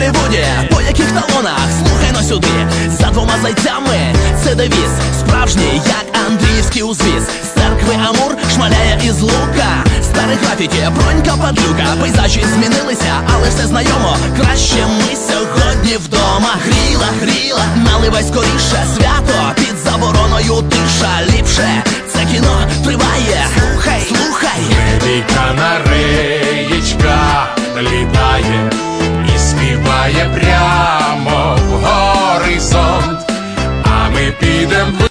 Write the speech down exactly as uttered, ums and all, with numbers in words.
Голлівуді, по яких талонах, слухай но сюди. За двома зайцями це девіз, справжній, як андріївський узвіз. З церкви Амур шмаляє із лука, старих графіті, бронька падлюка. Пейзажі змінилися, але все знайомо. Краще ми сьогодні вдома. Гріла, гріла, наливай скоріше. Свято під забороною, тиша. Ліпше це кіно триває. Слухай, слухай. Небі канареєчка літає і співає прямо в горизонт, а ми підем